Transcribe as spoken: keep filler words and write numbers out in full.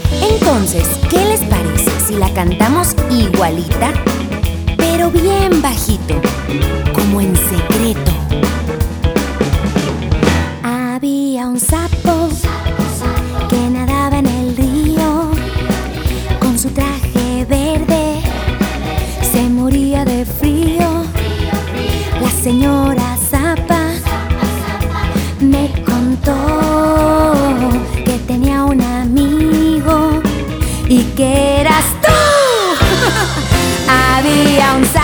Entonces, ¿qué les parece si la cantamos igualita, pero bien bajito, como en secreto? Había un sapo que nadaba en el río con su traje verde, se moría de frío. La señora Zapa me contó que tenía un amigo y que eras tú. Había un sapo